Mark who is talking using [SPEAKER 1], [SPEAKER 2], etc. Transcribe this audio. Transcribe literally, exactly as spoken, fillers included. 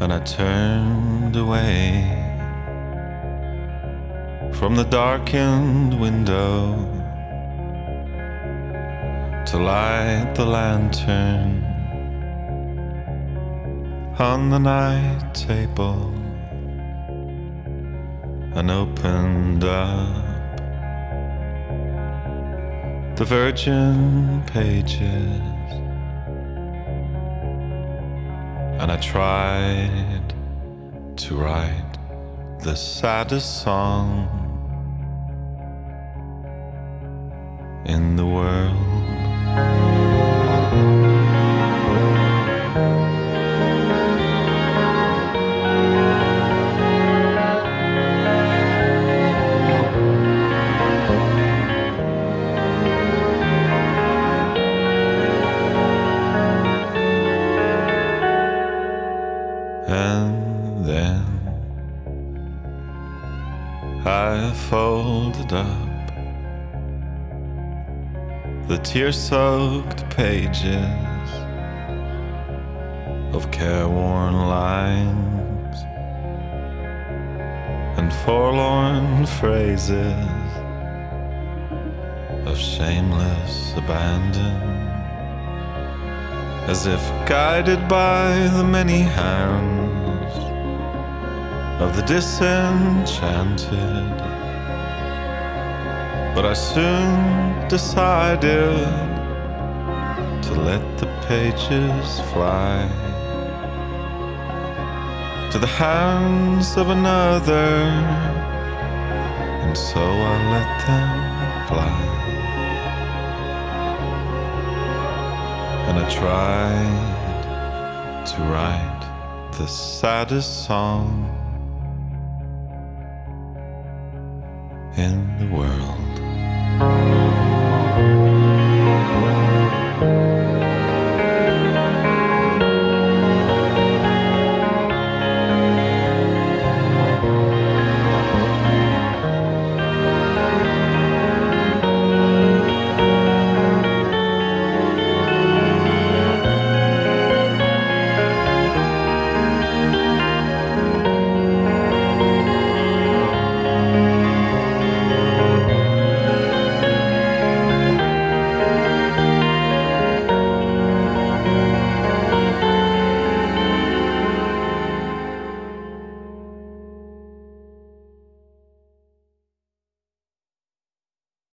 [SPEAKER 1] and I turned away from the darkened window to light the lantern on the night table and opened up the virgin pages, and I tried to write the saddest song in the world. And then I folded up the tear-soaked pages of careworn lines and forlorn phrases of shameless abandon, as if guided by the many hands of the disenchanted. But I soon decided to let the pages fly to the hands of another, and so I let them fly. And I tried to write the saddest song in the world.